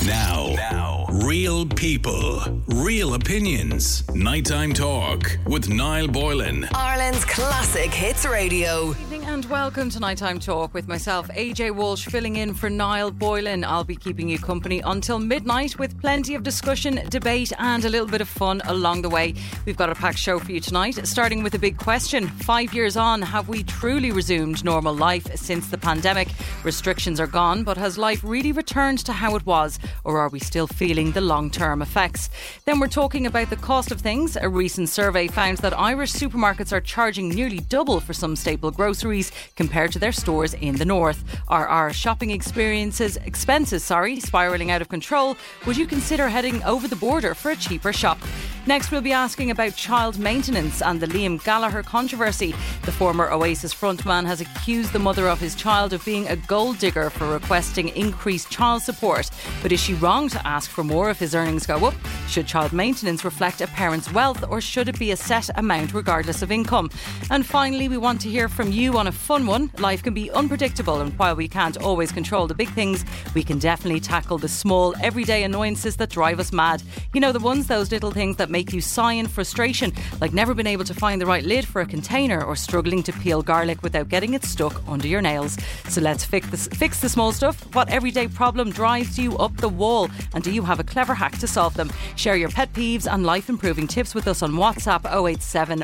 Now, real people, real opinions. Nighttime Talk with Niall Boylan. Ireland's Classic Hits Radio. Good evening and welcome to Nighttime Talk with myself, AJ Walsh, filling in for Niall Boylan. I'll be keeping you company until midnight with plenty of discussion, debate and a little bit of fun along the way. We've got a packed show for you tonight, starting with a big question. 5 years on, have we truly resumed normal life since the pandemic? Restrictions are gone, but has life really returned to how it was? Or are we still feeling the long-term effects? Then we're talking about the cost of things. A recent survey found that Irish supermarkets are charging nearly double for some staple groceries compared to their stores in the north. Are our shopping expenses spiralling out of control? Would you consider heading over the border for a cheaper shop? Next, we'll be asking about child maintenance and the Liam Gallagher controversy. The former Oasis frontman has accused the mother of his child of being a gold digger for requesting increased child support. But is she wrong to ask for more if his earnings go up? Should child maintenance reflect a parent's wealth, or should it be a set amount regardless of income? And finally, we want to hear from you on a fun one. Life can be unpredictable, and while we can't always control the big things, we can definitely tackle the small, everyday annoyances that drive us mad. You know, the ones, those little things that make you sigh in frustration, like never being able to find the right lid for a container or struggling to peel garlic without getting it stuck under your nails. So let's fix the small stuff. What everyday problem drives you up the wall, and do you have a clever hack to solve them? Share your pet peeves and life improving tips with us on WhatsApp 087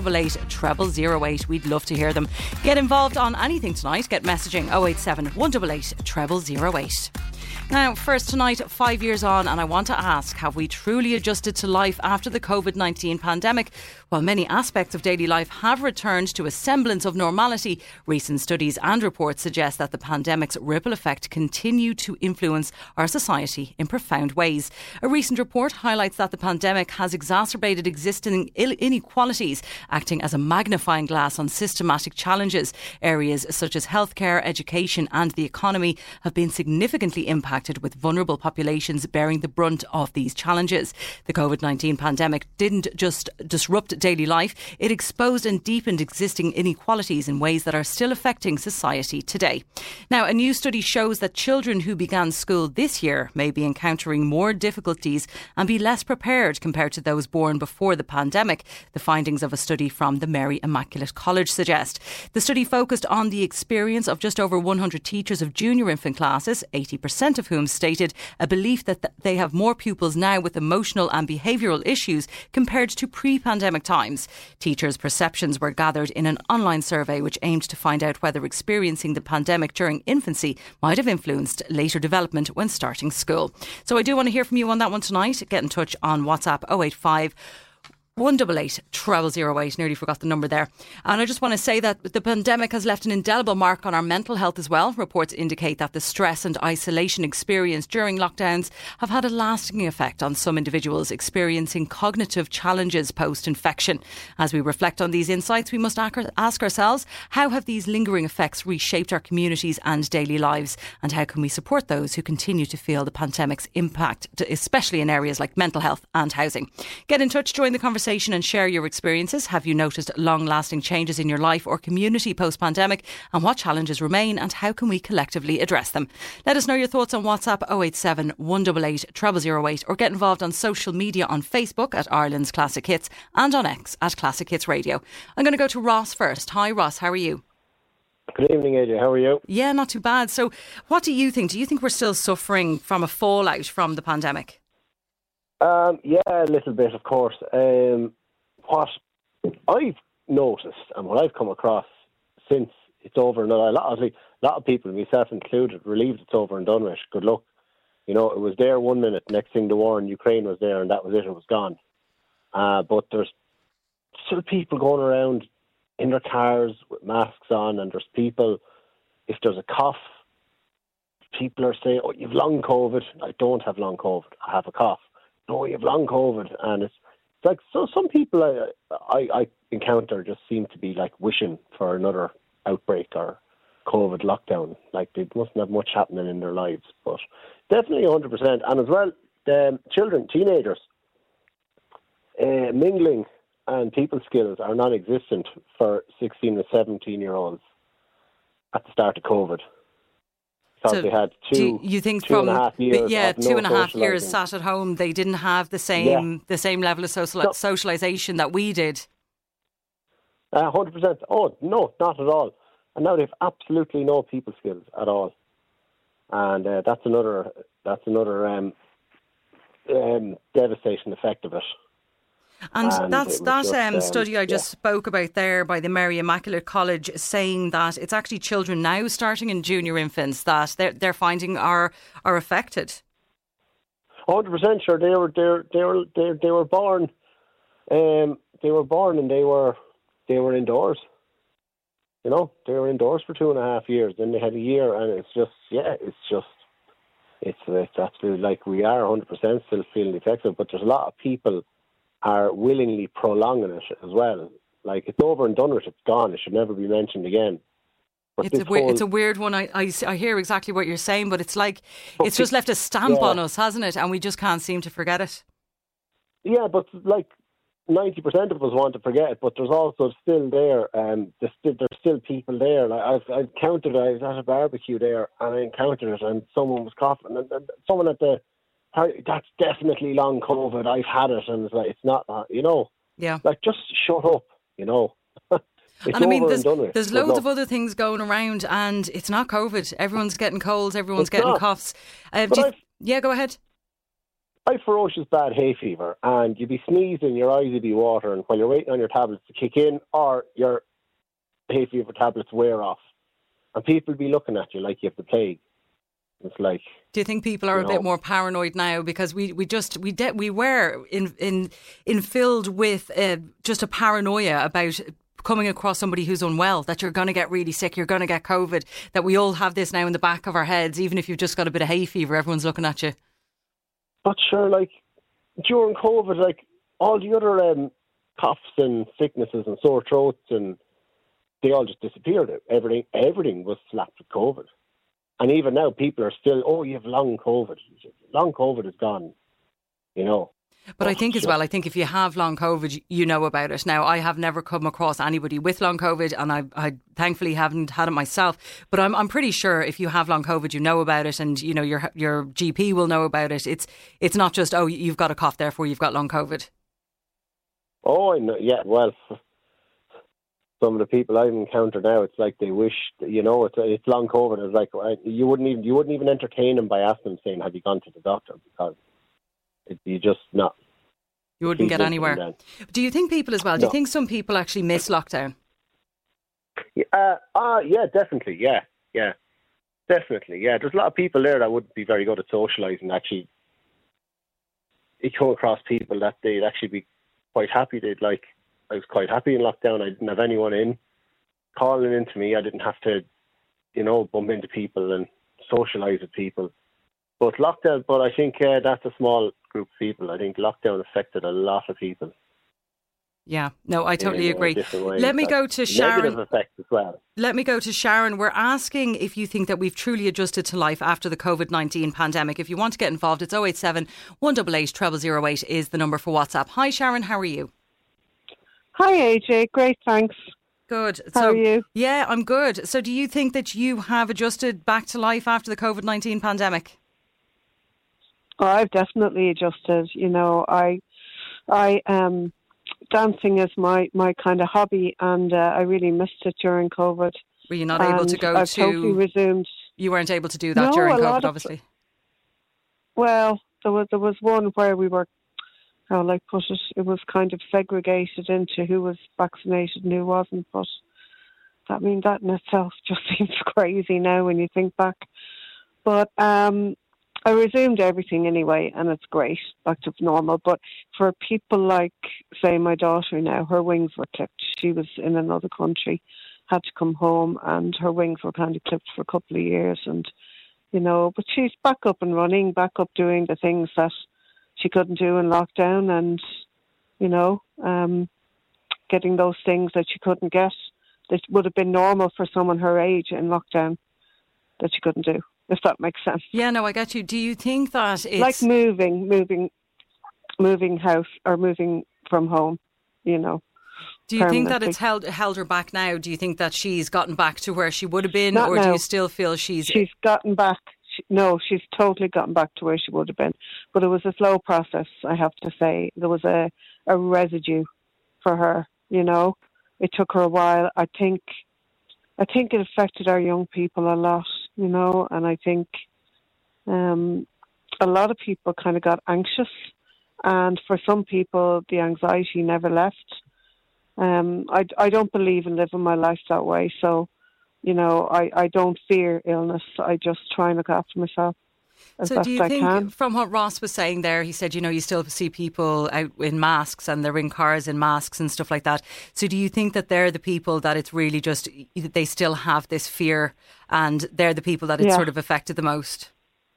188 0008. We'd love to hear them. Get involved on anything tonight. Get messaging 087 188 0008. Now, first tonight, 5 years on, and I want to ask, have we truly adjusted to life after the COVID-19 pandemic? While many aspects of daily life have returned to a semblance of normality, recent studies and reports suggest that the pandemic's ripple effect continue to influence our society in profound ways. A recent report highlights that the pandemic has exacerbated existing inequalities, acting as a magnifying glass on systematic challenges. Areas such as healthcare, education and the economy have been significantly impacted, with vulnerable populations bearing the brunt of these challenges. The COVID-19 pandemic didn't just disrupt daily life, it exposed and deepened existing inequalities in ways that are still affecting society today. Now, a new study shows that children who began school this year may be encountering more difficulties and be less prepared compared to those born before the pandemic. The findings of a study from the Mary Immaculate College suggest. The study focused on the experience of just over 100 teachers of junior infant classes, 80% of whom stated a belief that they have more pupils now with emotional and behavioural issues compared to pre-pandemic times. Teachers' perceptions were gathered in an online survey which aimed to find out whether experiencing the pandemic during infancy might have influenced later development when starting school. So I do want to hear from you on that one tonight. Get in touch on WhatsApp 085 188 0008. Nearly forgot the number there. And I just want to say that the pandemic has left an indelible mark on our mental health as well. Reports indicate that the stress and isolation experienced during lockdowns have had a lasting effect on some individuals experiencing cognitive challenges post-infection. As we reflect on these insights, we must ask ourselves, how have these lingering effects reshaped our communities and daily lives? And how can we support those who continue to feel the pandemic's impact, especially in areas like mental health and housing? Get in touch, join the conversation and share your experiences. Have you noticed long-lasting changes in your life or community post-pandemic? And what challenges remain, and how can we collectively address them? Let us know your thoughts on WhatsApp 087 188 0008, or get involved on social media on Facebook at Ireland's Classic Hits and on X at Classic Hits Radio. I'm going to go to Ross first. Hi Ross, how are you? Good evening, AJ. How are you? Yeah, not too bad. So what do you think? Do you think we're still suffering from a fallout from the pandemic? Yeah, a little bit, of course. What I've noticed and what I've come across since it's over, and a lot of people, myself included, relieved it's over and done with. Good luck. You know, it was there 1 minute, next thing the war in Ukraine was there, and that was it. It was gone. But there's still people going around in their cars with masks on, and there's people, if there's a cough, people are saying, "Oh, you've long COVID." I don't have long COVID. I have a cough. No, you have long COVID. And it's like, so some people I encounter just seem to be like wishing for another outbreak or COVID lockdown. Like they mustn't have much happening in their lives. But definitely 100%. And as well, the children, teenagers, mingling and people skills are non-existent for 16 and 17-year-olds at the start of COVID. because they had you think two and a half years. Yeah, of no 2.5 years socialising. sat at home. They didn't have the same level of socialisation that we did. 100%. Oh no, not at all. And now they've absolutely no people skills at all. And that's another devastating effect of it. And it that was study I just spoke about there by the Mary Immaculate College, saying that it's actually children now starting in junior infants that they're finding are affected. 100% sure. They were born. They were born and they were indoors. You know, they were indoors for 2.5 years. Then they had a year, and it's absolutely like we are 100% still feeling the effects of it. But there's a lot of people are willingly prolonging it as well. Like, it's over and done with. It's gone. It should never be mentioned again. But it's a weird one. I hear exactly what you're saying, but it's like it's just left a stamp on us, hasn't it? And we just can't seem to forget it. Yeah, but like 90% of us want to forget it, but there's also still there, there's still people there. Like I was at a barbecue there, and I encountered it, and someone was coughing, and someone at the party, that's definitely long COVID. I've had it, and it's like, it's not, you know. Yeah. Like, just shut up, you know. It's and I mean, over there's loads of other things going around, and it's not COVID. Everyone's getting colds, everyone's getting coughs. Go ahead. I've ferocious bad hay fever, and you'd be sneezing, your eyes would be watering while you're waiting on your tablets to kick in, or your hay fever tablets wear off, and people be looking at you like you have the plague. It's like. Do you think people are a bit more paranoid now because we were filled with just a paranoia about coming across somebody who's unwell, that you're going to get really sick, you're going to get COVID, that we all have this now in the back of our heads. Even if you've just got a bit of hay fever, everyone's looking at you. But sure, like, during COVID, like, all the other coughs and sicknesses and sore throats, and they all just disappeared. Everything was slapped with COVID. And even now, people are still, you have long COVID. Long COVID is gone, you know. But I think as well, if you have long COVID, you know about it. Now, I have never come across anybody with long COVID, and I thankfully haven't had it myself. But I'm pretty sure if you have long COVID, you know about it, and you know your GP will know about it. It's not just, you've got a cough, therefore you've got long COVID. Oh, I know, yeah. Well, some of the people I've encountered now, it's like they wish, you know, it's long COVID. It's like you wouldn't even entertain them by asking them, saying, "Have you gone to the doctor?" Because you just not. You wouldn't get anywhere. Do you think people as well? Do you think some people actually miss lockdown? Yeah, definitely. Yeah, definitely. Yeah, there's a lot of people there that wouldn't be very good at socialising. Actually, you come across people that they'd actually be quite happy. I was quite happy in lockdown. I didn't have anyone in calling into me. I didn't have to, you know, bump into people and socialise with people. But I think that's a small group of people. I think lockdown affected a lot of people. Yeah, no, I totally agree. Let me go to Sharon. Negative effects as well. Let me go to Sharon. We're asking if you think that we've truly adjusted to life after the COVID-19 pandemic. If you want to get involved, it's 087 188 0008 is the number for WhatsApp. Hi, Sharon, how are you? Hi, AJ. Great, thanks. Good. How are you? Yeah, I'm good. So do you think that you have adjusted back to life after the COVID-19 pandemic? Oh, I've definitely adjusted. You know, I dancing is my kind of hobby, and I really missed it during COVID. Were you not able to go I've totally resumed. You weren't able to do that during COVID, obviously. Well, there was one where we were, it was kind of segregated into who was vaccinated and who wasn't. But that in itself just seems crazy now when you think back. But I resumed everything anyway, and it's great, back to normal. But for people like, say, my daughter now, her wings were clipped. She was in another country, had to come home, and her wings were kind of clipped for a couple of years. And, you know, but she's back up and running, back up doing the things that she couldn't do in lockdown, and, you know, getting those things that she couldn't get that would have been normal for someone her age in lockdown that she couldn't do. If that makes sense. Yeah, no, I get you. Do you think that it's like moving house or moving from home? You know, Do you think that it's held her back now? Do you think that she's gotten back to where she would have been, Not or now. do you still feel she's gotten back? No, she's totally gotten back to where she would have been. But it was a slow process, I have to say. There was a residue for her, you know. It took her a while. I think it affected our young people a lot, you know, and I think a lot of people kind of got anxious, and for some people the anxiety never left. I don't believe in living my life that way, so you know, I don't fear illness. I just try and look after myself as best do you I think, can. from what Ross was saying there, he said, you know, you still see people out in masks and they're in cars in masks and stuff like that. So do you think that they're the people that it's really just, they still have this fear, and they're the people that it's sort of affected the most?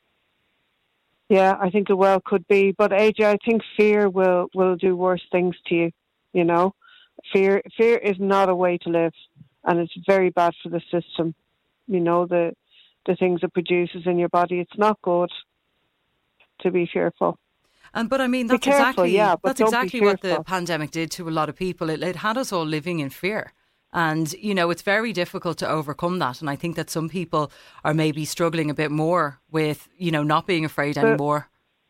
Yeah, I think it well could be. But AJ, I think fear will do worse things to you, you know. Fear is not a way to live, and it's very bad for the system. You know, the things it produces in your body, it's not good to be fearful. But I mean, that's exactly what the pandemic did to a lot of people. It had us all living in fear. And, you know, it's very difficult to overcome that. And I think that some people are maybe struggling a bit more with, you know, not being afraid anymore.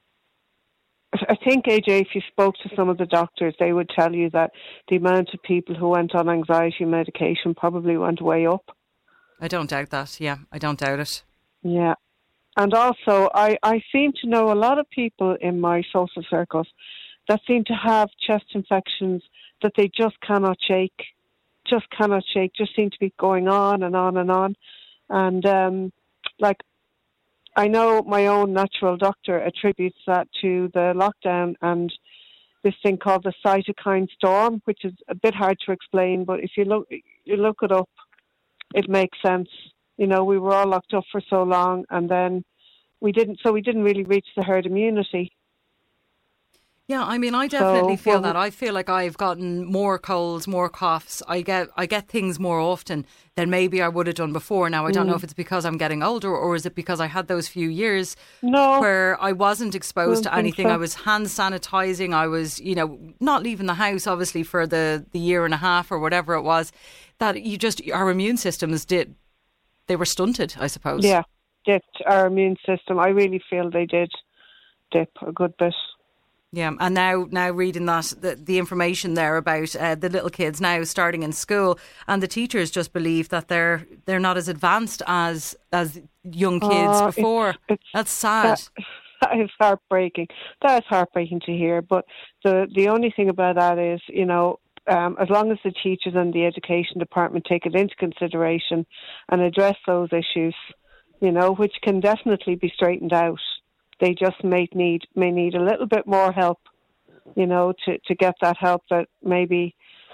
I think, AJ, if you spoke to some of the doctors, they would tell you that the amount of people who went on anxiety medication probably went way up. I don't doubt that. Yeah, I don't doubt it. Yeah. And also, I seem to know a lot of people in my social circles that seem to have chest infections that they just cannot shake. Just seem to be going on and on and on. And, I know my own natural doctor attributes that to the lockdown and this thing called the cytokine storm, which is a bit hard to explain, but if you look it up, it makes sense. You know, we were all locked up for so long, and then we didn't really reach the herd immunity. Yeah, I mean, I definitely feel that. I feel like I've gotten more colds, more coughs. I get things more often than maybe I would have done before. Now, I don't know if it's because I'm getting older, or is it because I had those few years where I wasn't exposed to anything. I was hand sanitizing. I was, you know, not leaving the house, obviously, for the year and a half or whatever it was, that our immune systems they were stunted, I suppose. Yeah, dipped our immune system. I really feel they did dip a good bit. Yeah, and now reading the information there about the little kids now starting in school, and the teachers just believe that they're not as advanced as young kids before. That's sad. That is heartbreaking. That is heartbreaking to hear. But the only thing about that is, you know, as long as the teachers and the education department take it into consideration and address those issues, you know, which can definitely be straightened out. They just may need a little bit more help, you know, to get that help that maybe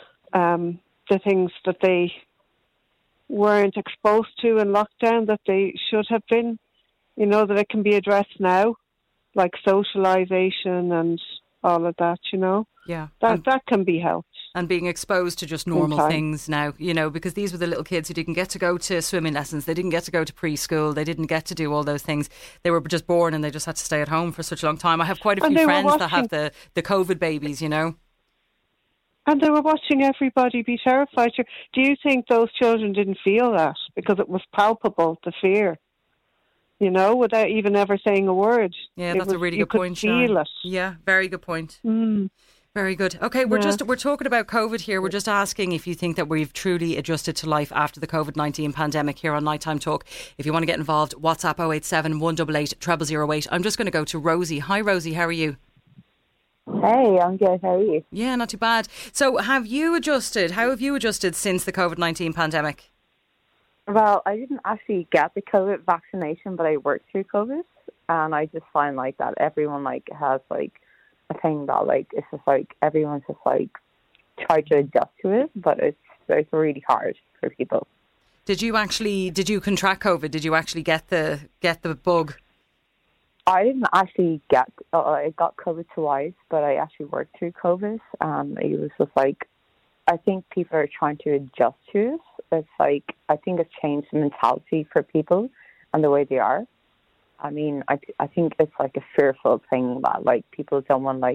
the things that they weren't exposed to in lockdown that they should have been, you know, that it can be addressed now, like socialisation and all of that, you know. Yeah. That can be helped. And being exposed to just normal things now, you know, because these were the little kids who didn't get to go to swimming lessons. They didn't get to go to preschool. They didn't get to do all those things. They were just born and they just had to stay at home for such a long time. I have quite a few friends that have the COVID babies, you know. And they were watching everybody be terrified. Do you think those children didn't feel that? Because it was palpable, the fear, you know, without even ever saying a word. Yeah, that's a really good point, Sian. You could feel it. Yeah, very good point. Very good. Okay, we're talking about COVID here. We're just asking if you think that we've truly adjusted to life after the COVID-19 pandemic here on Nighttime Talk. If you want to get involved, WhatsApp 087 188 0008. I'm just going to go to Rosie. Hi, Rosie. How are you? Hey, I'm good. How are you? Yeah, not too bad. So have you adjusted? How have you adjusted since the COVID-19 pandemic? Well, I didn't actually get the COVID vaccination, but I worked through COVID. And I just find like that everyone like has like a thing that like it's just like everyone's just like try to adjust to it, but it's really hard for people. Did you contract COVID? Did you actually get the bug? I didn't actually get. I got COVID twice, but I actually worked through COVID. It was just like I think people are trying to adjust to it. It's like I think it's changed the mentality for people and the way they are. I mean, I think it's like a fearful thing that like people don't want to like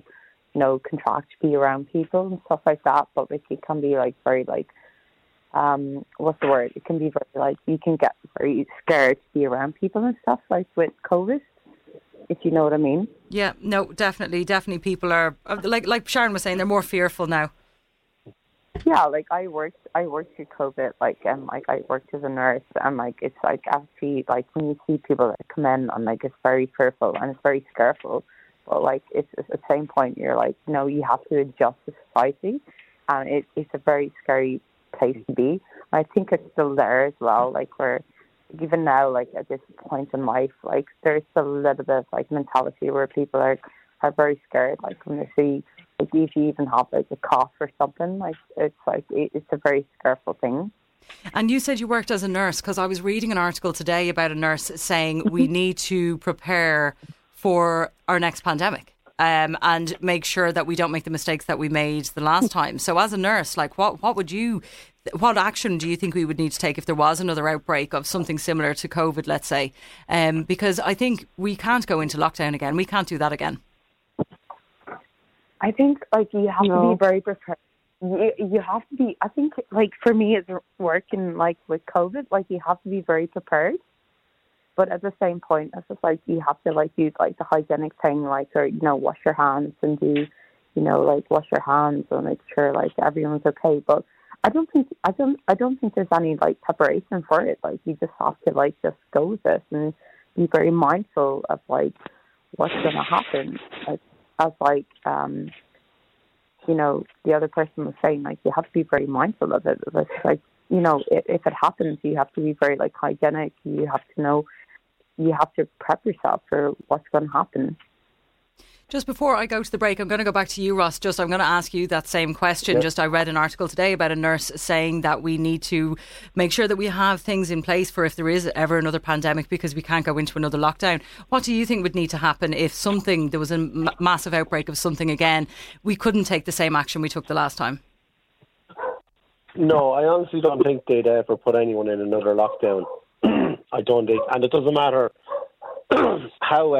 contract to be around people and stuff like that. But like it can be like very like what's the word? It can be very like you can get very scared to be around people and stuff like with COVID, if you know what I mean. Yeah, no, definitely people are like Sharon was saying, they're more fearful now. Yeah, like I worked through COVID, and I worked as a nurse, and it's actually when you see people that come in, and it's very fearful and it's very scareful, but it's at the same point you're you have to adjust to society, and it's a very scary place to be. I think it's still there as well, where even now, at this point in life, there's still a little bit of mentality where people are very scared, when they see. If you even have a cough or something, it's a very scareful thing. And you said you worked as a nurse, because I was reading an article today about a nurse saying we need to prepare for our next pandemic and make sure that we don't make the mistakes that we made the last time. So as a nurse, what action do you think we would need to take if there was another outbreak of something similar to COVID, let's say? Because I think we can't go into lockdown again. We can't do that again. I think you have to be very prepared. You have to be. I think for me, it's working with COVID. You have to be very prepared, but at the same point, it's just you have to use the hygienic thing, or wash your hands and do wash your hands and make sure everyone's okay. But I don't think there's any preparation for it. You just have to just go with it and be very mindful of what's going to happen. As the other person was saying, you have to be very mindful of it. If it happens, you have to be very hygienic. You have to know, you have to prep yourself for what's going to happen. Just before I go to the break, I'm going to go back to you, Ross. I'm going to ask you that same question. Yep. I read an article today about a nurse saying that we need to make sure that we have things in place for if there is ever another pandemic, because we can't go into another lockdown. What do you think would need to happen if there was a massive outbreak of something again? We couldn't take the same action we took the last time. No, I honestly don't think they'd ever put anyone in another lockdown. I don't think, and it doesn't matter how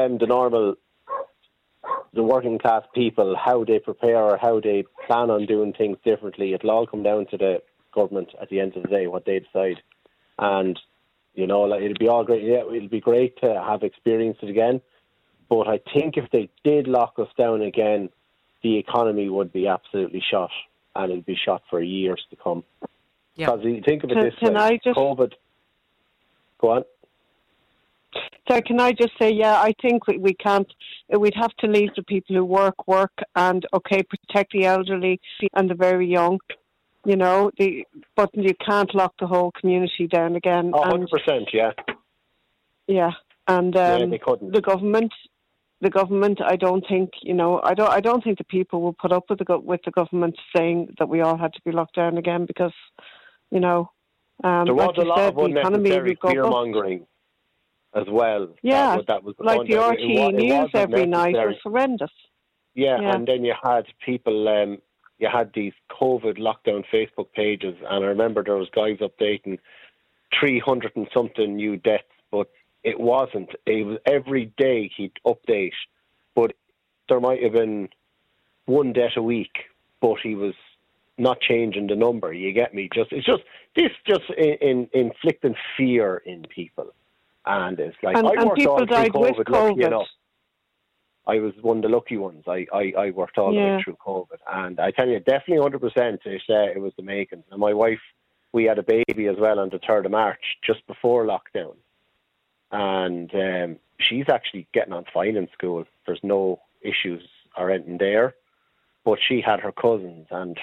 the working class people, how they prepare or how they plan on doing things differently. It'll all come down to the government at the end of the day, what they decide. And, it'll be all great. Yeah, it'll be great to have experienced it again. But I think if they did lock us down again, the economy would be absolutely shot, and it'll be shot for years to come. Yeah. Because you think of it this way, COVID... Go on. So can I just say, I think we can't, we'd have to leave the people who work and, protect the elderly and the very young, but you can't lock the whole community down again. 100%, yeah. Yeah, and they couldn't. The government, I don't think, I don't think the people will put up with the government saying that we all had to be locked down again, because, there was a lot of unnecessary fear-mongering as well. Yeah, that was the the RTE news every night was horrendous. Yeah, and then you had people, you had these COVID lockdown Facebook pages, and I remember there was guys updating 300 and something new deaths, but it wasn't. It was every day he'd update, but there might have been one death a week, but he was not changing the number. You get me? It's just inflicting fear in people. And it's I worked people all died through with COVID. COVID. Lucky enough, I was one of the lucky ones. I worked all the way through COVID, and I tell you, definitely 100%. It was the making. And my wife, we had a baby as well on the 3rd of March, just before lockdown, and she's actually getting on fine in school. There's no issues or anything there, but she had her cousins and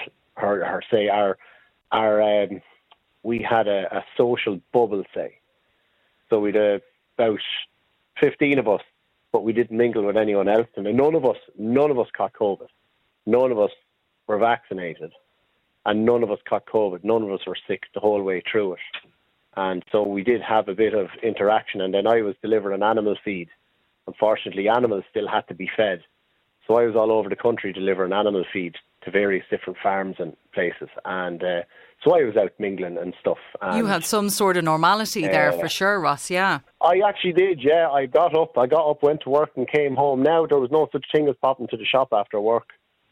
we had a social bubble, say. So we'd about 15 of us, but we didn't mingle with anyone else. And none of us caught COVID. None of us were vaccinated. And none of us caught COVID. None of us were sick the whole way through it. And so we did have a bit of interaction. And then I was delivering animal feed. Unfortunately, animals still had to be fed. So I was all over the country delivering animal feed to various different farms and places. And so I was out mingling and stuff. And you had some sort of normality there for sure, Ross, yeah. I actually did, yeah. I got up, went to work and came home. Now, there was no such thing as popping to the shop after work.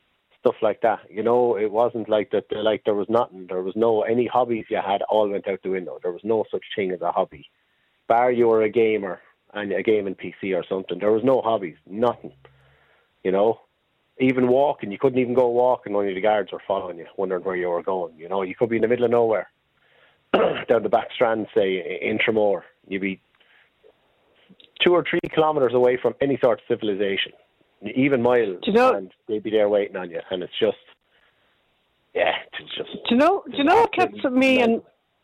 stuff like that. You know, it wasn't like that. Like there was nothing. There was no any hobbies you had. All went out the window. There was no such thing as a hobby. Bar you were a gamer and a gaming PC or something. There was no hobbies. Nothing. You know, even walking, you couldn't even go walking. Only the guards were following you, wondering where you were going. You know, you could be in the middle of nowhere, down the back strand, say in Tramore. You'd be 2 or 3 kilometres away from any sort of civilization, even miles, and they'd be there waiting on you. And it's just, it's just. Do you know what kept me and?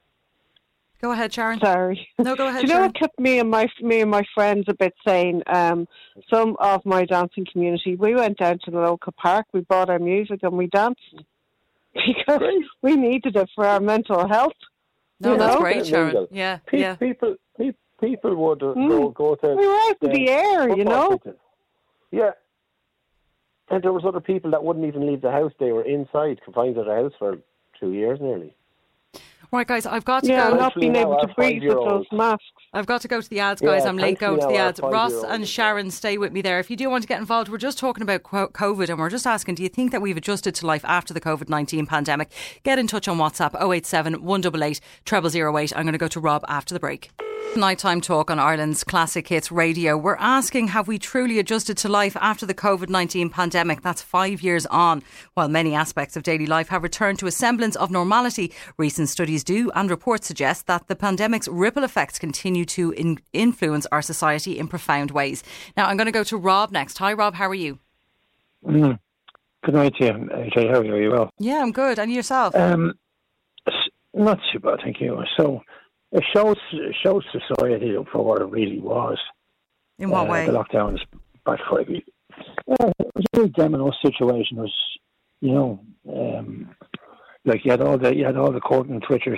Go ahead, Sharon. Sorry. No, go ahead. Do you know what kept me and my friends a bit sane? Some of my dancing community, we went down to the local park, we bought our music and we danced because we needed it for our mental health. No, that's great, Sharon. Legal. Yeah, People would go to. We were out in the air, you know. Yeah. And there was other people that wouldn't even leave the house. They were inside, confined to the house for 2 years nearly. Right, guys, I've got to go. Yeah, not being able to breathe with those masks. I've got to go to the ads, guys. I'm late going to the ads. Ross and 5-year-old. Sharon, stay with me there. If you do want to get involved, we're just talking about COVID and we're just asking, do you think that we've adjusted to life after the COVID-19 pandemic? Get in touch on WhatsApp 087 188 0008. I'm going to go to Rob after the break. Nighttime talk on Ireland's Classic Hits Radio. We're asking, have we truly adjusted to life after the COVID-19 pandemic? That's 5 years on. While many aspects of daily life have returned to a semblance of normality, recent studies do and reports suggest that the pandemic's ripple effects continue to influence our society in profound ways. Now, I'm going to go to Rob next. Hi, Rob. How are you? Good night to you, AJ. How are you? Are you well? Yeah, I'm good. And yourself? Not too bad, thank you. So, it shows society for what it really was. In what way? The lockdowns back 5 years. It was a very domino situation. It was, you know, like you had all the court and Twitters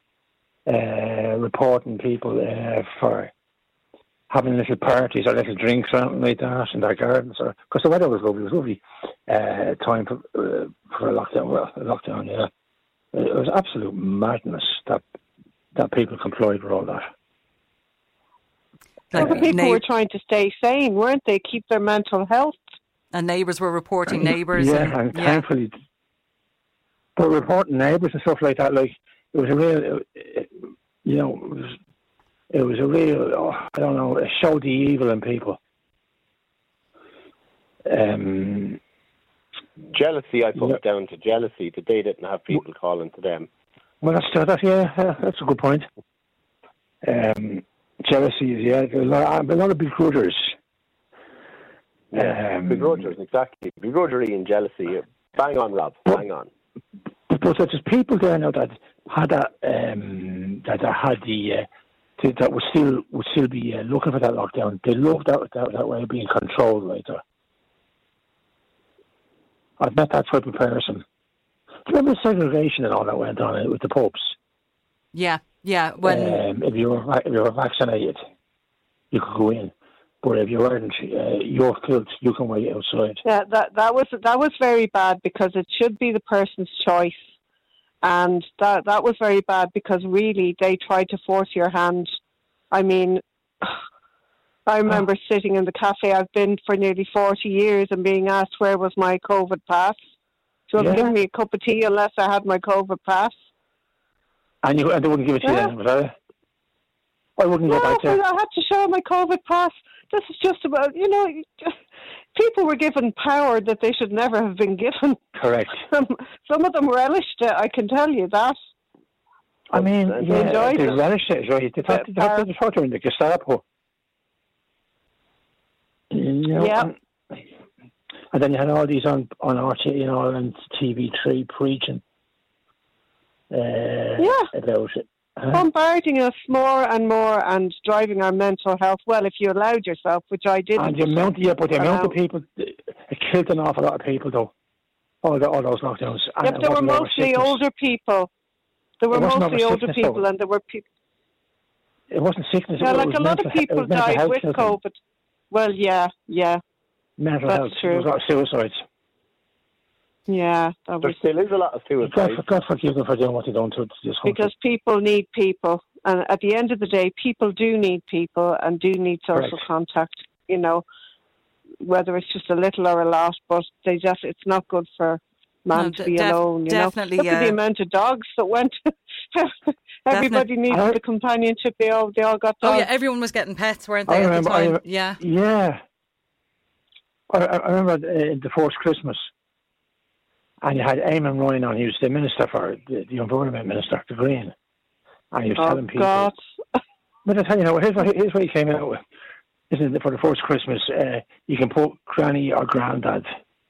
reporting people for having little parties or little drinks or something like that in their gardens, or because the weather was lovely. It was lovely time for a lockdown. Well, a lockdown, yeah. It was absolute madness that people complied with all that. Like the people were trying to stay sane, weren't they? Keep their mental health. And neighbours were reporting neighbours. And thankfully, but reporting neighbours and stuff like that, like, it was a real, you know, it was a real, I don't know, it showed the evil in people. Jealousy, I put it down to jealousy, that they didn't have people calling to them. Well, that's a good point. Jealousy, a lot of begrudgers. Begrudgers, exactly. Begrudgery and jealousy. Bang on, Rob. Bang on. But there's people there now that had that would still be looking for that lockdown. They loved that way of being controlled right there. I've met that type of person. Do you remember segregation and all that went on with the pubs? Yeah. When if you were vaccinated, you could go in, but if you weren't, you're killed. You can wait outside. Yeah, that was very bad because it should be the person's choice, and that was very bad because really they tried to force your hand. I mean, I remember sitting in the cafe I've been for nearly 40 years and being asked where was my COVID pass. So they wouldn't give me a cup of tea unless I had my COVID pass. And they wouldn't give it to you then, was that? I wouldn't go back there. I had to show my COVID pass. This is just about, you know, people were given power that they should never have been given. Correct. Some of them relished it, I can tell you that. I mean, they relished it, right? They thought they were in the Gestapo. You know, and then you had all these on RT, you know, and TV3 preaching about it. Bombarding us more and more and driving our mental health. Well, if you allowed yourself, which I didn't. And the amount of people, it killed an awful lot of people, though. All those lockdowns. Yep, there were mostly older people. There were mostly older people, and there were people. It wasn't sickness. Yeah, like a lot of people died with COVID. Well, yeah. Mental That's health. true. There was a lot of suicides. Yeah, there still is a lot of suicides. God forgive them for doing what they don't to this country. Because people need people, and at the end of the day, people do need people and do need social contact. You know, whether it's just a little or a lot, but it's not good for man to be alone. Definitely, Look at the amount of dogs that went. Everybody needed the companionship. They all got dogs. Oh yeah, everyone was getting pets, weren't they? At the time? Yeah. I remember the first Christmas, and you had Eamon running on. He was the minister for the environment minister, the Green, and he was telling people. God. But I tell you, here's what he came out with. Listen, for the first Christmas, you can put Granny or Grandad.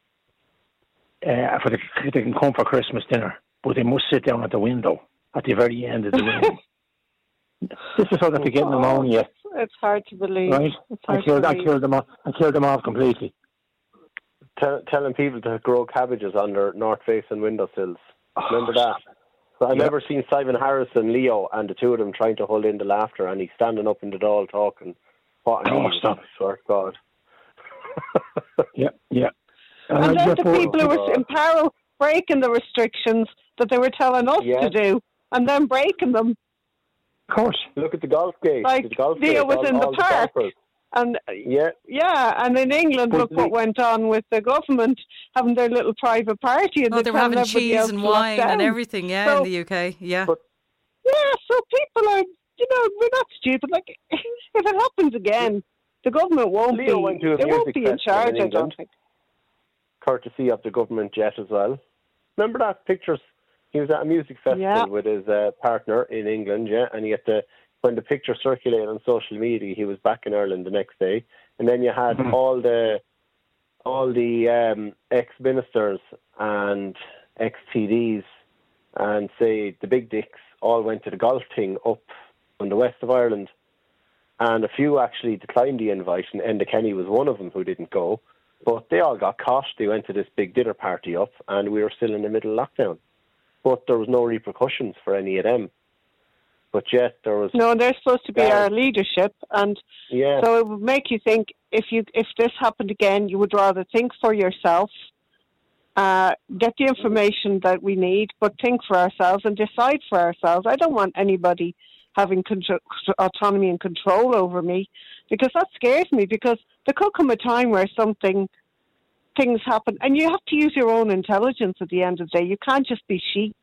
They can come for Christmas dinner, but they must sit down at the window at the very end of the room. This is so that they get pneumonia. It's hard to believe. Right? I killed them off completely. Telling people to grow cabbages on their north-facing windowsills. Remember that? So I never seen Simon Harris and Leo and the two of them trying to hold in the laughter, and he's standing up in the Dáil talking. What an stop! I swear to God. Yeah. And then the people who were in peril breaking the restrictions that they were telling us to do, and then breaking them. Of course. Look at the golf game. Like Leo was in the park. And and in England, look what went on with the government having their little private party. And they were having cheese and wine and everything, in the UK, so people are, we're not stupid. Like, if it happens again, the government won't be in charge, I don't think. Courtesy of the government jet as well. Remember that pictures? He was at a music festival with his partner in England, and he had to. When the picture circulated on social media, he was back in Ireland the next day, and then you had all the ex-ministers and ex-TDs and say the big dicks all went to the golf thing up on the west of Ireland, and a few actually declined the invite, and Enda Kenny was one of them who didn't go, but they all got caught. They went to this big dinner party up, and we were still in the middle of lockdown, but there was no repercussions for any of them. But yet there was they're supposed to be our leadership, and so it would make you think if this happened again, you would rather think for yourself, get the information that we need, but think for ourselves and decide for ourselves. I don't want anybody having autonomy and control over me, because that scares me. Because there could come a time where things happen, and you have to use your own intelligence at the end of the day. You can't just be sheep.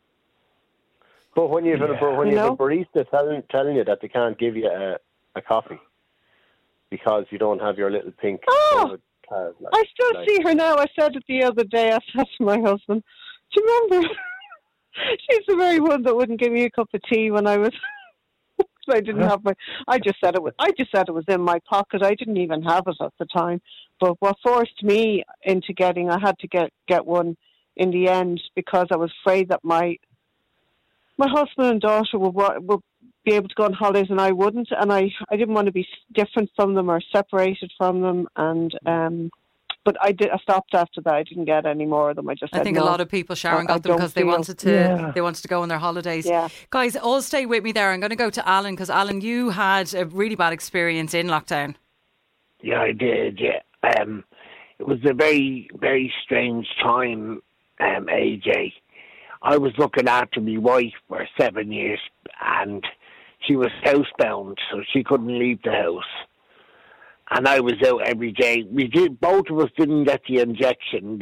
But when you have a barista telling you that they can't give you a coffee because you don't have your little pink card. I still see her now. I said it the other day. I said to my husband, do you remember? She's the very one that wouldn't give me a cup of tea when I was. I didn't have my. I just said it was in my pocket. I didn't even have it at the time. But what forced me into getting, I had to get one in the end, because I was afraid that my husband and daughter would be able to go on holidays and I wouldn't, and I didn't want to be different from them or separated from them, and but I stopped after that. I didn't get any more of them. I think a lot of people, Sharon, got them because they wanted to go on their holidays. Yeah. Guys, all stay with me there. I'm going to go to Alan, because Alan, you had a really bad experience in lockdown. Yeah, I did. Yeah, it was a very, very strange time, AJ. I was looking after my wife for 7 years, and she was housebound, so she couldn't leave the house. And I was out every day. Both of us didn't get the injection.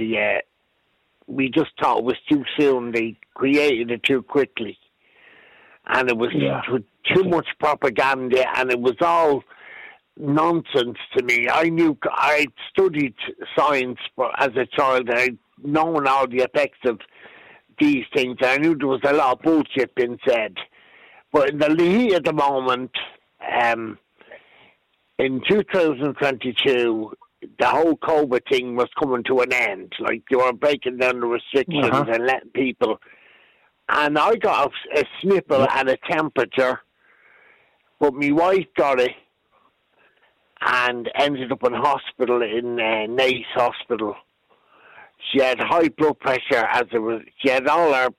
We just thought it was too soon. They created it too quickly, and it was too much propaganda, and it was all nonsense to me. I studied science as a child, and I'd known all the effects of these things. I knew there was a lot of bullshit being said. But in the heat of the moment, in 2022, the whole COVID thing was coming to an end. Like, they were breaking down the restrictions and letting people. And I got a snipple and a temperature, but my wife got it and ended up in hospital in Naas Hospital. She had high blood pressure she had all her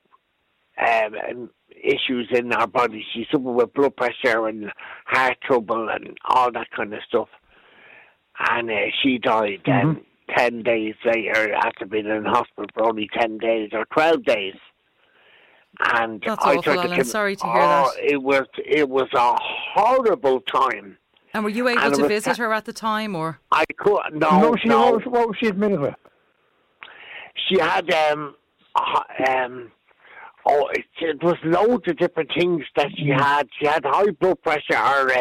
issues in her body. She suffered with blood pressure and heart trouble and all that kind of stuff. And she died 10 days later after being in hospital for only 10 days or 12 days. And that's awful, Alan. Sorry to hear that. It was a horrible time. And were you able to visit her at the time, or? I couldn't. No. What was she admitted with? She had it was loads of different things that she had. She had high blood pressure,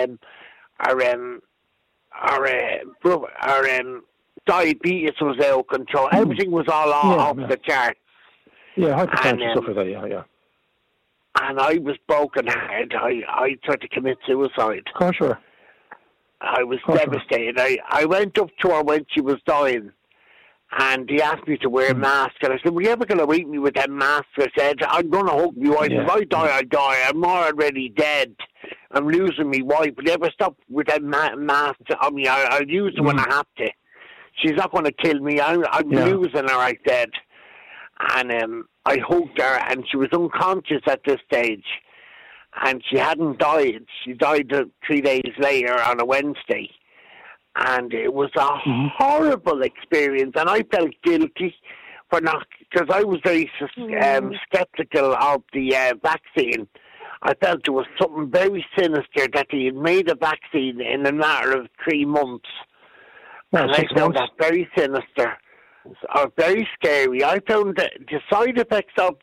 diabetes was out of control. Everything was all off the charts. Yeah, hypertension, stuff like that, yeah. And I was broken hearted. I tried to commit suicide. Oh, sure. I was devastated. I went up to her when she was dying, and he asked me to wear a mask. And I said, "Were you ever going to wake me with that mask?" I said, "I'm going to hug my wife. If I die, I die. I'm already dead. I'm losing my wife. But never stop with that mask on me. I'll use it when I have to. She's not going to kill me. I'm losing her," I said. And I hugged her, and she was unconscious at this stage. And she hadn't died. She died 3 days later on a Wednesday. And it was a horrible experience. And I felt guilty for not, because I was very sceptical of the vaccine. I felt there was something very sinister that he had made a vaccine in a matter of 3 months. Well, and I found that very sinister. Very scary. I found that the side effects of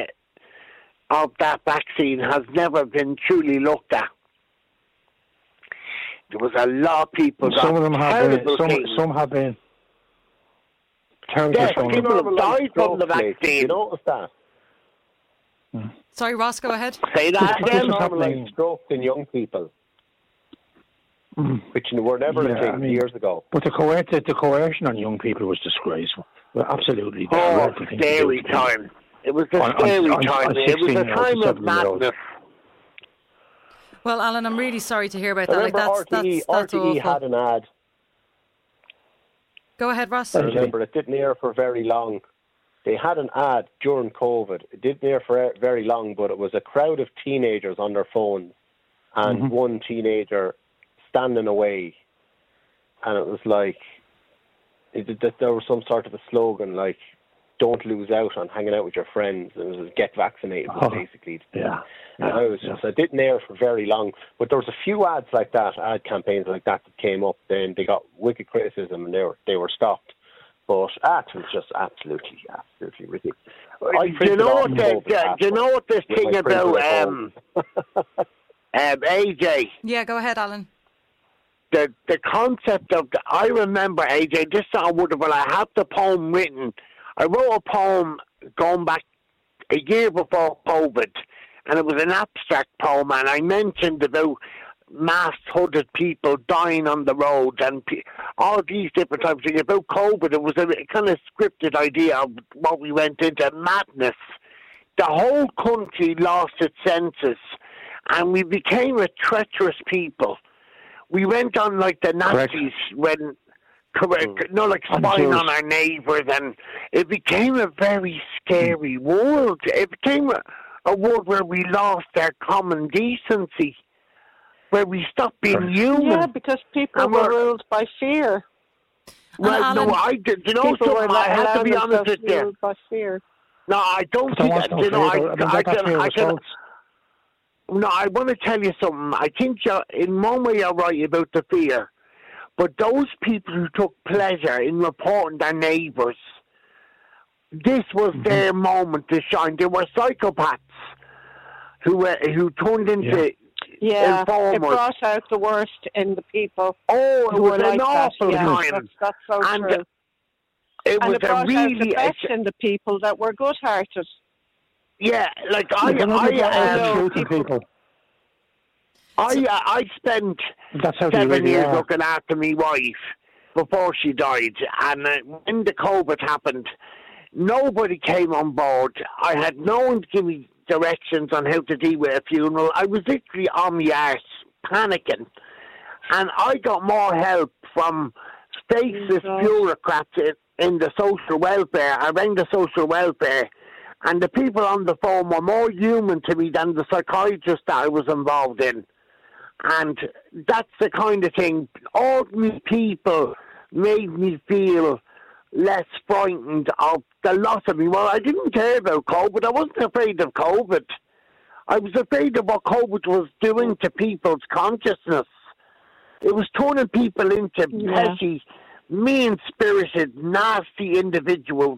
that vaccine has never been truly looked at. There was a lot of people. Some of them have been. Some have been. Yes, people have died from the vaccine. You notice that? Sorry, Ross, go ahead. Say that again. Normalised strokes in young people, which were never a thing years ago. But the coercion on young people was disgraceful. Well, absolutely. Scary time. It was a scary time. It was a time of madness. Well, Alan, I'm really sorry to hear about that. RTE awful. had an ad. Go ahead, Ross. I remember it didn't air for very long. They had an ad during COVID. It didn't air for very long, but it was a crowd of teenagers on their phones and one teenager standing away. And it was like, there was some sort of a slogan like, "Don't lose out on hanging out with your friends," and it was "Get vaccinated," basically. Yeah. And it didn't air for very long, but there was a few ads like that, ad campaigns like that came up. Then they got wicked criticism, and they were stopped. But it was just absolutely ridiculous. Do you know what this thing about AJ? Yeah, go ahead, Alan. The concept of I remember, AJ, this sounds wonderful. I have the poem written. I wrote a poem going back a year before COVID, and it was an abstract poem, and I mentioned about masked hooded people dying on the road and all these different types of things. About COVID, it was a kind of scripted idea of what we went into, madness. The whole country lost its senses, and we became a treacherous people. We went on like the Nazis when, like spying on our neighbours, and it became a very scary world. It became a world where we lost our common decency, where we stopped being human. Yeah, because people were ruled by fear. Well, Alan, no, you know something, I have to be honest with you. By fear. No, I don't think that, No, I want to tell you something. I think in one way you're right about the fear. But those people who took pleasure in reporting their neighbours, this was their moment to shine. They were psychopaths who turned into informers. It brought out the worst in the people. Oh, it was an awful time. That's so true. It was it brought really out the best in the people that were good-hearted. Yeah, like I spent 7 years looking after my wife before she died, and when the COVID happened, nobody came on board. I had no one to give me directions on how to deal with a funeral. I was literally on my arse, panicking, and I got more help from faceless bureaucrats in the social welfare. I rang the social welfare, and the people on the phone were more human to me than the psychiatrist that I was involved in. And that's the kind of thing. Ordinary people made me feel less frightened of the loss of me. Well, I didn't care about COVID. I wasn't afraid of COVID. I was afraid of what COVID was doing to people's consciousness. It was turning people into petty, mean-spirited, nasty individuals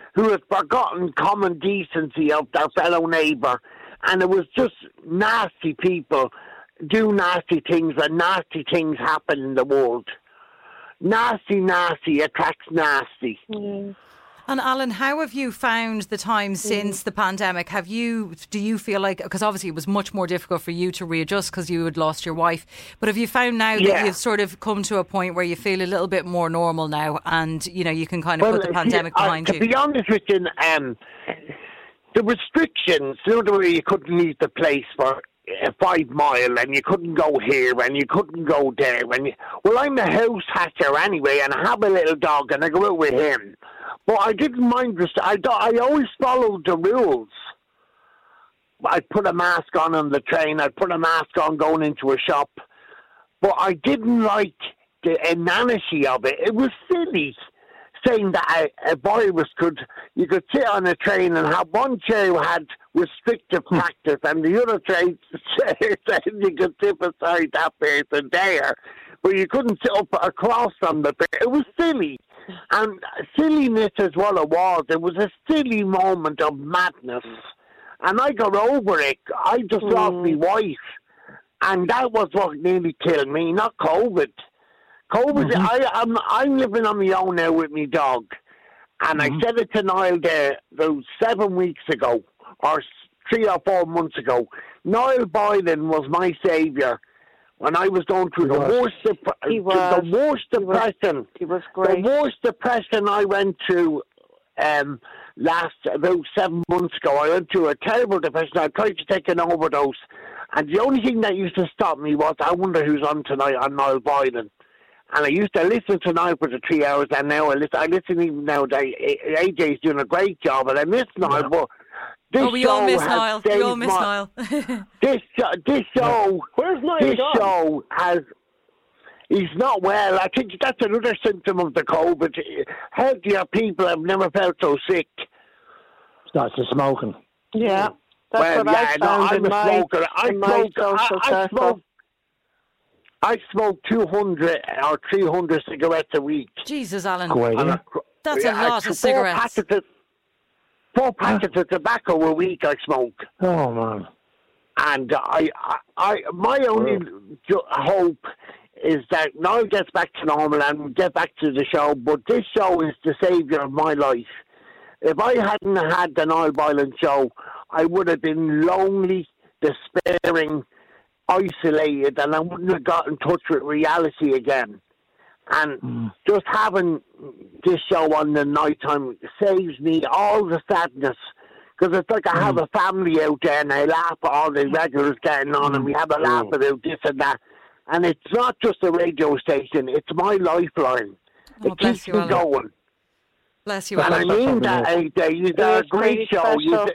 who had forgotten common decency of their fellow neighbour. And it was just nasty people do nasty things when nasty things happen in the world. Nasty attracts nasty. Mm. And Alan, how have you found the time since the pandemic? Do you feel like, because obviously it was much more difficult for you to readjust because you had lost your wife, but have you found now that you've sort of come to a point where you feel a little bit more normal now and, you know, you can kind of put the pandemic behind you? To be honest with you, the restrictions, you know, the way you couldn't leave the place for 5 mile and you couldn't go here and you couldn't go there. Well, I'm a house hatcher anyway and I have a little dog and I go out with him. But I didn't mind this. I always followed the rules. I'd put a mask on the train. I'd put a mask on going into a shop. But I didn't like the inanity of it. It was silly saying that a virus you could sit on a train and have one chair who had restrictive practice and the other chair said you could sit beside that person there. But you couldn't sit up across from the bed. It was silly. And silliness is what it was. It was a silly moment of madness. And I got over it. I just lost my wife. And that was what nearly killed me, not COVID. I'm living on my own now with my dog. And I said it to Niall there about 7 weeks ago, or 3 or 4 months ago. Niall Boylan was my saviour. When I was going through the worst depression. He was great. The worst depression I went through about 7 months ago. I went through a terrible depression. I tried to take an overdose. And the only thing that used to stop me was, I wonder who's on tonight on Niall Boylan. And I used to listen to Niall for the 3 hours, and now I listen even now. AJ's doing a great job, and I miss Niall, but we all miss Niall. We all miss Niall. This show, where's Niall? This show he's not well. I think that's another symptom of the COVID. Healthier people have never felt so sick. That's the smoking. Yeah, that's what I found I'm in a smoker. I smoke 200 or 300 cigarettes a week. Jesus, Alan. That's a lot of cigarettes. 4 packets of tobacco a week I smoke. Oh, man. And my only hope is that Niall gets back to normal and we get back to the show, but this show is the saviour of my life. If I hadn't had the Niall Boylan show, I would have been lonely, despairing, isolated, and I wouldn't have got in touch with reality again. And just having this show on the night time saves me all the sadness, because it's like I have a family out there and I laugh at all the regulars getting on and we have a laugh about this and that. And it's not just a radio station, it's my lifeline. It keeps me going. Bless you, and Alan. I mean that, AJ. You're a great show.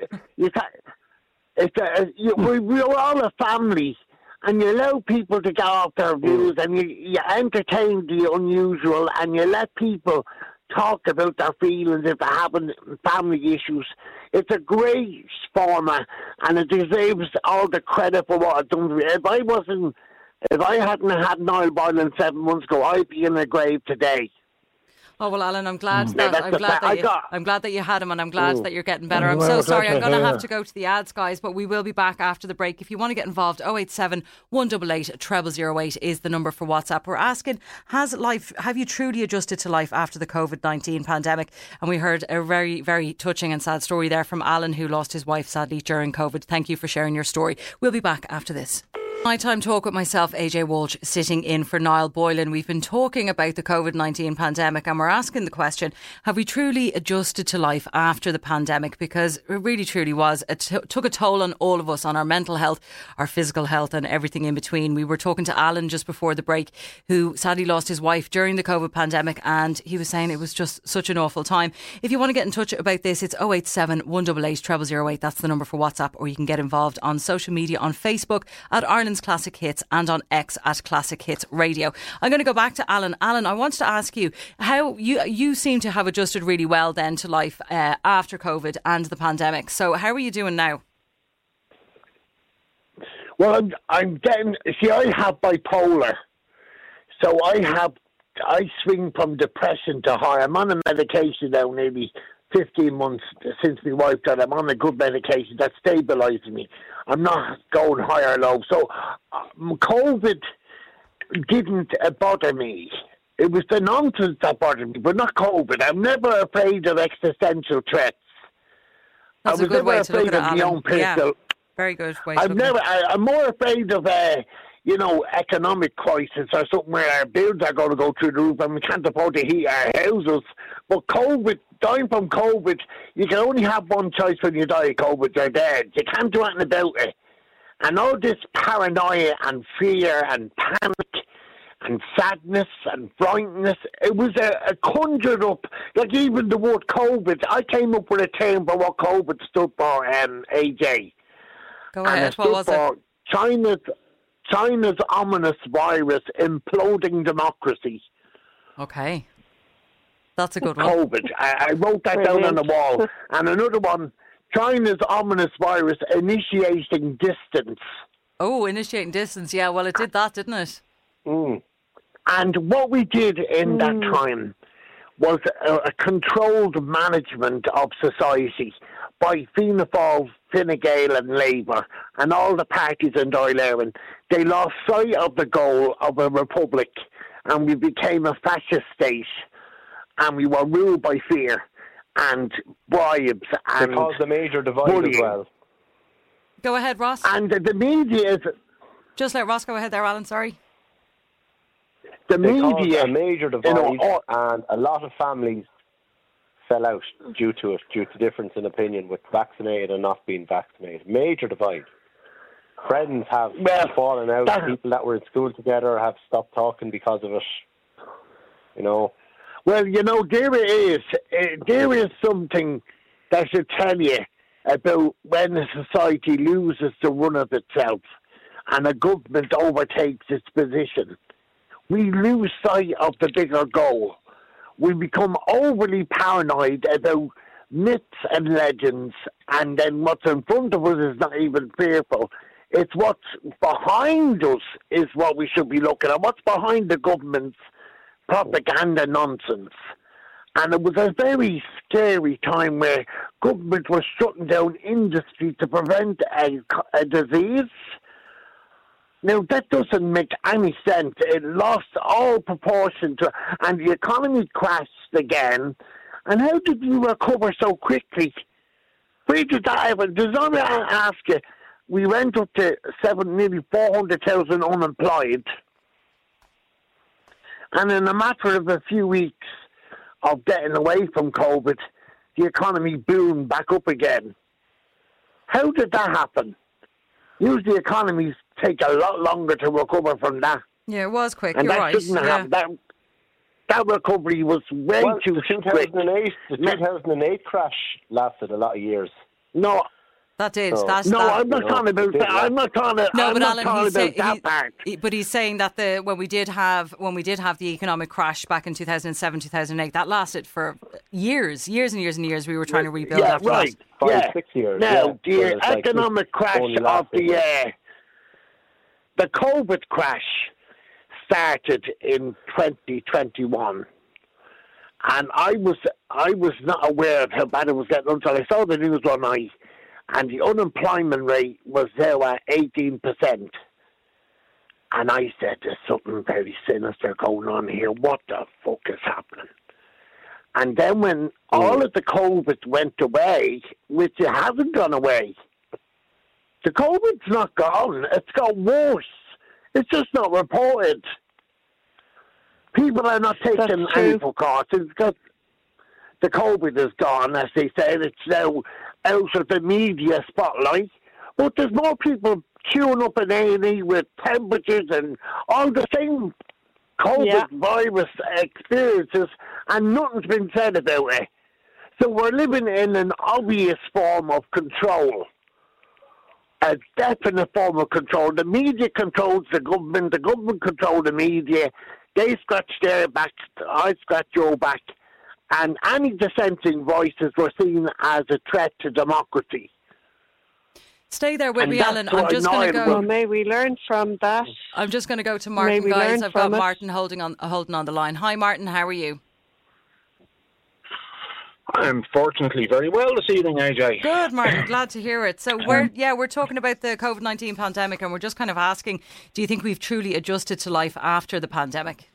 We're all a family, and you allow people to get off their views, and you entertain the unusual, and you let people talk about their feelings if they're having family issues. It's a great format, and it deserves all the credit for what it's done. If I hadn't had Niall Boylan 7 months ago, I'd be in the grave today. Oh, well, Alan, I'm glad that you had him, and I'm glad that you're getting better. I'm so sorry. I'm going to have to go to the ads, guys, but we will be back after the break. If you want to get involved, 087 188 0008 is the number for WhatsApp. We're asking, have you truly adjusted to life after the COVID-19 pandemic? And we heard a very, very touching and sad story there from Alan, who lost his wife, sadly, during COVID. Thank you for sharing your story. We'll be back after this. Nighttime talk with myself, AJ Walsh, sitting in for Niall Boylan. We've been talking about the COVID-19 pandemic, and we're asking the question, have we truly adjusted to life after the pandemic? Because it really truly was. It took a toll on all of us, on our mental health, our physical health and everything in between. We were talking to Alan just before the break, who sadly lost his wife during the COVID pandemic, and he was saying it was just such an awful time. If you want to get in touch about this, it's 087 188 0008. That's the number for WhatsApp, or you can get involved on social media, on Facebook at Ireland's Classic Hits and on X at Classic Hits Radio. I'm going to go back to Alan. Alan, I wanted to ask you how you seem to have adjusted really well then to life after COVID and the pandemic. So how are you doing now? Well, I'm getting. See, I have bipolar, so I swing from depression to high. I'm on a medication now nearly 15 months since my wife died. I'm on a good medication that's stabilising me. I'm not going high or low. So COVID didn't bother me. It was the nonsense that bothered me, but not COVID. I'm never afraid of existential threats. That's a good way to look at it, Alan. Yeah, very good way to look at it. I'm more afraid of economic crisis or something where our bills are going to go through the roof and we can't afford to heat our houses. But COVID, dying from COVID, you can only have one choice when you die of COVID, you're dead. You can't do anything about it. And all this paranoia and fear and panic and sadness and frightenness, it was a conjured up, like even the word COVID, I came up with a term for what COVID stood for, AJ. Go ahead, what was it? China's ominous virus, imploding democracy. Okay. That's a good one. COVID. I wrote that down on the wall. And another one, China's ominous virus, initiating distance. Oh, initiating distance. Yeah, well, it did that, didn't it? Mm. And what we did in that time was a controlled management of society by Fianna Fáil, Fine Gael and Labour and all the parties in Dáil Éireann. They lost sight of the goal of a republic and we became a fascist state and we were ruled by fear and bribes and it caused a major divide bullying. As well. Go ahead, Ross. And the media is... Just let Ross go ahead there, Alan, sorry. The they media... caused a major divide and a lot of families fell out due to it, due to difference in opinion with vaccinated and not being vaccinated. Major divide. Friends have fallen out. People that were in school together have stopped talking because of it. You know. Well, you know, there is something that should tell you about when a society loses the run of itself and a government overtakes its position. We lose sight of the bigger goal. We become overly paranoid about myths and legends, and then what's in front of us is not even fearful. It's what's behind us is what we should be looking at. What's behind the government's propaganda nonsense. And it was a very scary time where government was shutting down industry to prevent a disease. Now, that doesn't make any sense. It lost all proportion to... And the economy crashed again. And how did we recover so quickly? Where did that happen? Does I ask you, we went up to nearly 400,000 unemployed. And in a matter of a few weeks of getting away from COVID, the economy boomed back up again. How did that happen? Usually economies take a lot longer to recover from that. Yeah, it was quick. And you're that right. Shouldn't happen. That recovery was way too quick. The 2008 crash lasted a lot of years. No. That did. So, I'm not talking about that. I'm not talking about that part. But he's saying that when we did have the economic crash back in 2007, 2008, that lasted for years and years and years. We were trying to rebuild after that. 5-6 years. Now, the economic crash of the COVID crash started in 2021. And I was not aware of how bad it was getting until I saw the news one night. And the unemployment rate was now at 18%. And I said, there's something very sinister going on here. What the fuck is happening? And then when all of the COVID went away, which it hasn't gone away, the COVID's not gone. It's got worse. It's just not reported. People are not taking any precautions because the COVID is gone, as they said. It's now out of the media spotlight. But there's more people queuing up in A&E with temperatures and all the same COVID virus experiences, and nothing's been said about it. So we're living in an obvious form of control. A definite form of control. The media controls the government controls the media. They scratch their back, I scratch your back. And any dissenting voices were seen as a threat to democracy. Stay there with me, Alan. I'm just going to go. Well, may we learn from that? I'm just going to go to Martin, guys. I've got Martin holding on the line. Hi, Martin. How are you? I'm fortunately very well this evening, AJ. Good, Martin. Glad to hear it. So we're talking about the COVID-19 pandemic, and we're just kind of asking, do you think we've truly adjusted to life after the pandemic?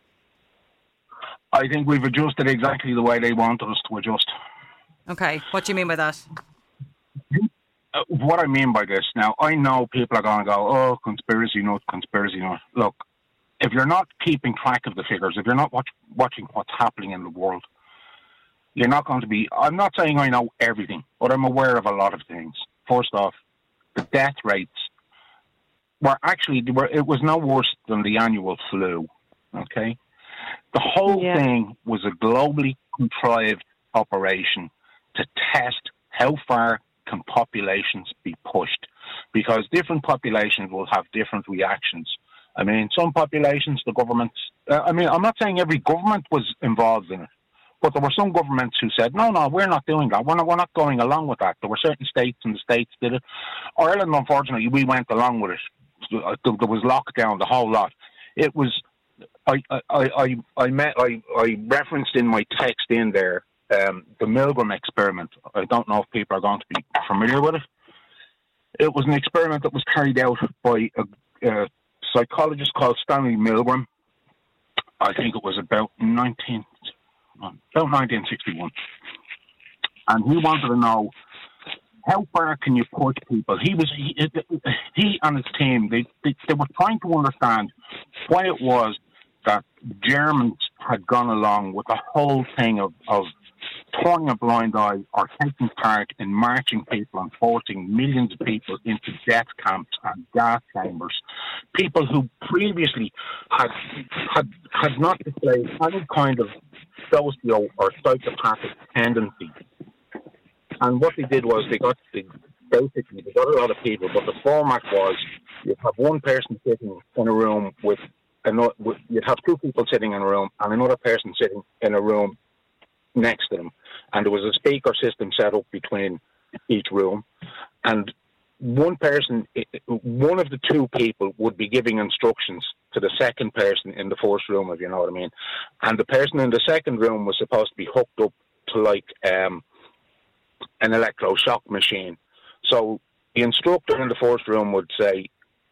I think we've adjusted exactly the way they wanted us to adjust. Okay, what do you mean by that? What I mean by this, now, I know people are going to go, oh, conspiracy nut. Look, if you're not keeping track of the figures, if you're not watching what's happening in the world, you're not going to be... I'm not saying I know everything, but I'm aware of a lot of things. First off, the death rates were actually... It was no worse than the annual flu, okay? The whole thing was a globally contrived operation to test how far can populations be pushed, because different populations will have different reactions. I mean, some populations, the governments... I'm not saying every government was involved in it, but there were some governments who said, no, we're not doing that. We're not going along with that. There were certain states, and the states did it. Ireland, unfortunately, we went along with it. There was lockdown, the whole lot. It was... I referenced in my text in there the Milgram experiment. I don't know if people are going to be familiar with it. It was an experiment that was carried out by a psychologist called Stanley Milgram. I think it was about 1961. And he wanted to know, how far can you push people? He and his team, they were trying to understand why it was that Germans had gone along with the whole thing of turning a blind eye or taking part in marching people and forcing millions of people into death camps and gas chambers. People who previously had not displayed any kind of socio or psychopathic tendency. And what they did was they got a lot of people, but the format was you'd have one person sitting in a room you'd have two people sitting in a room and another person sitting in a room next to them. And there was a speaker system set up between each room. And one of the two people would be giving instructions to the second person in the first room, if you know what I mean. And the person in the second room was supposed to be hooked up to like an electroshock machine. So the instructor in the first room would say,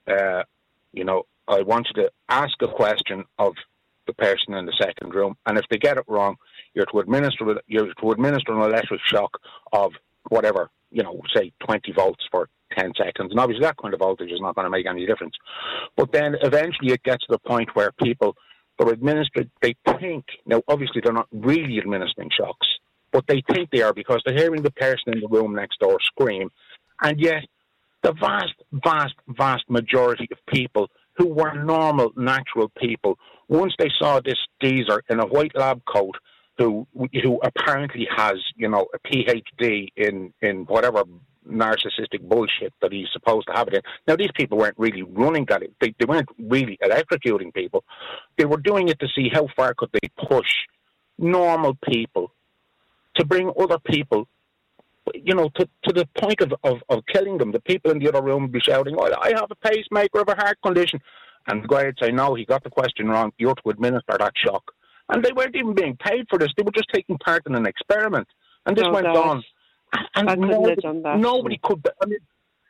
I want you to ask a question of the person in the second room, and if they get it wrong, you're to administer an electric shock of whatever, say 20 volts for 10 seconds. And obviously that kind of voltage is not going to make any difference. But then eventually it gets to the point where people are administered, they think, now obviously they're not really administering shocks, but they think they are because they're hearing the person in the room next door scream. And yet the vast, vast, vast majority of people who were normal, natural people, once they saw this geezer in a white lab coat who apparently has, a PhD in whatever narcissistic bullshit that he's supposed to have it in. Now, these people weren't really running that. They weren't really electrocuting people. They were doing it to see how far could they push normal people to bring other people, to the point of killing them. The people in the other room would be shouting, oh, I have a pacemaker of a heart condition. And the guy would say, no, he got the question wrong. You're to administer that shock. And they weren't even being paid for this. They were just taking part in an experiment. And this went on. And nobody could... I mean,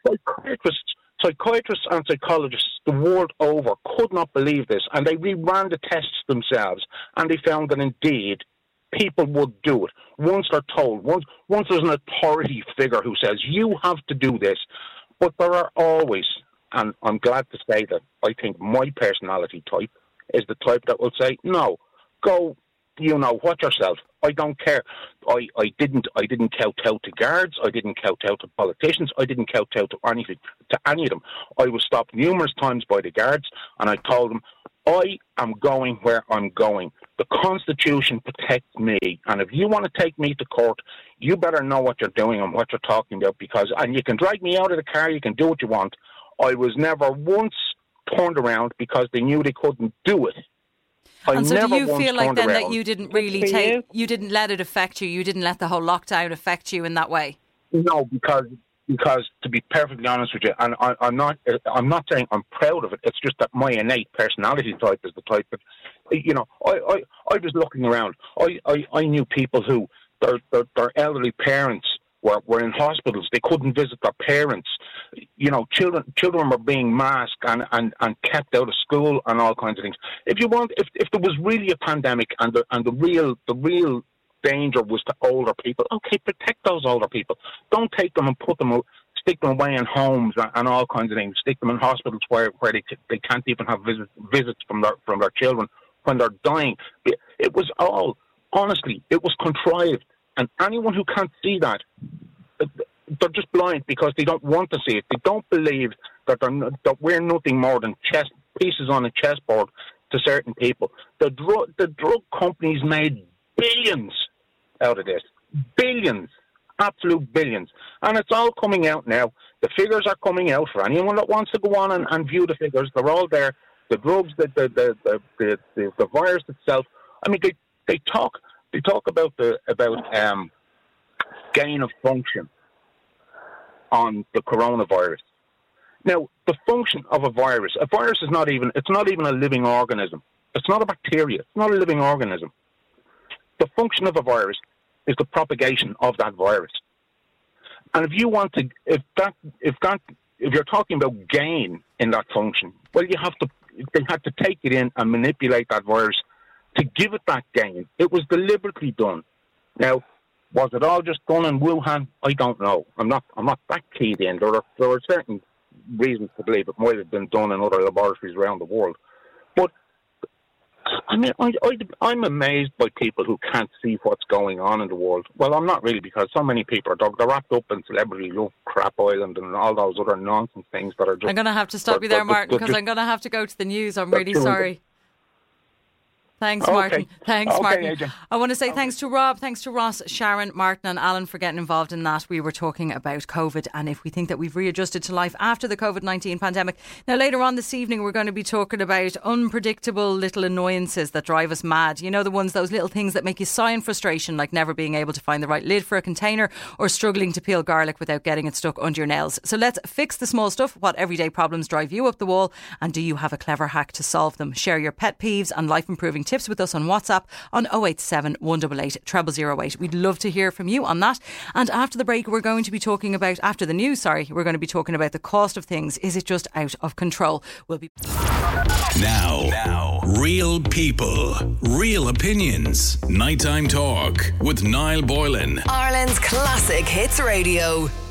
psychiatrists and psychologists the world over could not believe this. And they reran the tests themselves. And they found that indeed people would do it. Once they're told, once there's an authority figure who says, you have to do this. But there are always, and I'm glad to say that I think my personality type is the type that will say, no, go, watch yourself. I don't care. I didn't kowtow to guards. I didn't kowtow to politicians. I didn't kowtow to any of them. I was stopped numerous times by the guards, and I told them, I am going where I'm going. The Constitution protects me, and if you want to take me to court, you better know what you're doing and what you're talking about, and you can drag me out of the car, you can do what you want. I was never once turned around because they knew they couldn't do it. And so do you feel like then that you didn't really you didn't let it affect you, you didn't let the whole lockdown affect you in that way? No, because to be perfectly honest with you, and I'm not saying I'm proud of it, it's just that my innate personality type is the type that, I was looking around. I knew people who their elderly parents were in hospitals. They couldn't visit their parents. Children were being masked and kept out of school and all kinds of things. If there was really a pandemic and the real danger was to older people, okay, protect those older people. Don't take them and stick them away in homes and all kinds of things. Stick them in hospitals where they can't even have visits from their children when they're dying. It was all, honestly, it was contrived. And anyone who can't see that, they're just blind because they don't want to see it. They don't believe that we're nothing more than pieces on a chessboard to certain people. The drug companies made billions out of this. Billions. Absolute billions. And it's all coming out now. The figures are coming out for anyone that wants to go on and view the figures. They're all there. The drugs, the virus itself. I mean, they talk about gain of function on the coronavirus. Now, the function of a virus is not even a living organism. It's not a bacteria. It's not a living organism. The function of a virus is the propagation of that virus. And if you're talking about gain in that function, well, they had to take it in and manipulate that virus to give it that gain. It was deliberately done. Now, was it all just done in Wuhan? I don't know. I'm not that keyed in. There are certain reasons to believe it might have been done in other laboratories around the world. But I mean, I'm amazed by people who can't see what's going on in the world. Well, I'm not really, because so many people they're wrapped up in Celebrity Love Crap Island and all those other nonsense things that are just... I'm going to have to stop you there, Martin, because I'm going to have to go to the news. I'm really sorry. Thanks, Martin. Thanks, Martin. AJ. I want to say thanks to Rob, thanks to Ross, Sharon, Martin and Alan for getting involved in that. We were talking about COVID and if we think that we've readjusted to life after the COVID-19 pandemic. Now, later on this evening, we're going to be talking about unpredictable little annoyances that drive us mad. You know, those little things that make you sigh in frustration, like never being able to find the right lid for a container or struggling to peel garlic without getting it stuck under your nails. So let's fix the small stuff. What everyday problems drive you up the wall? And do you have a clever hack to solve them? Share your pet peeves and life improving tips with us on WhatsApp on 087 188 0008. We'd love to hear from you on that. And after the break, we're going to be talking about, after the news, we're going to be talking about the cost of things. Is it just out of control? We'll be... Now, real people, real opinions. Nighttime Talk with Niall Boylan. Ireland's classic hits radio.